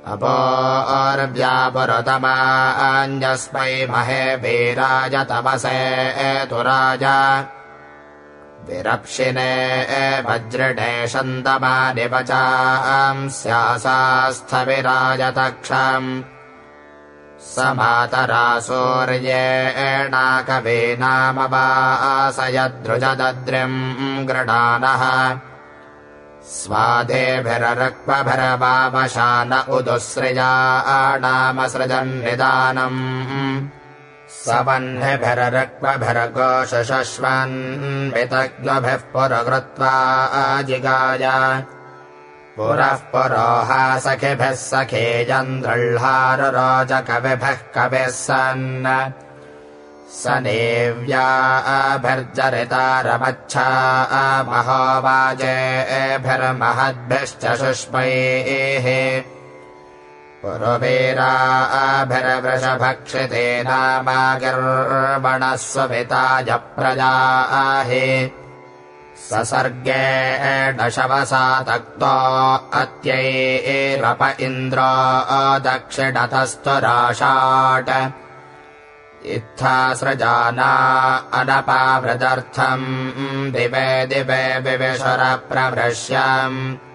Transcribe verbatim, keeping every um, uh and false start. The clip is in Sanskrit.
अपोर्व्यापुरतमाञ्जस्मै महे वीराय तपसे तु राजा विरप्शिने वज्रिणे शन्तमानिवचांस्यासास्थविराज तक्षम् स मातरा सूर्येणाकवीनामवासयद्रुजदद्रिम् गृणानः स्वाधेभिरक्मभिरवामशान उदुसृजानामसृजन्निदानम् स वह्निभिरक्मभिरघोषशश्वन्वितज्ञभिः पुरकृत्वा जिगाय पुरः पुरोहा सखिभिः सखेयन्द्रह्लारुरोचकविभिः कविः सन् स नेव्याभिर्जरितारमच्छा महोवाजेभिर्महद्भिश्च शुष्मैः पुरुवीराभिर्वृषभक्षितेनामागिर्वणः सुविताय प्रजाहि ससर्गेण शवसा तक्तो अत्यैरप इन्द्रो दक्षिणतस्तु राशाट् इत्था सृजाना अनपावृदर्थम् दिवे दिवे विविशुरप्रवृश्यम्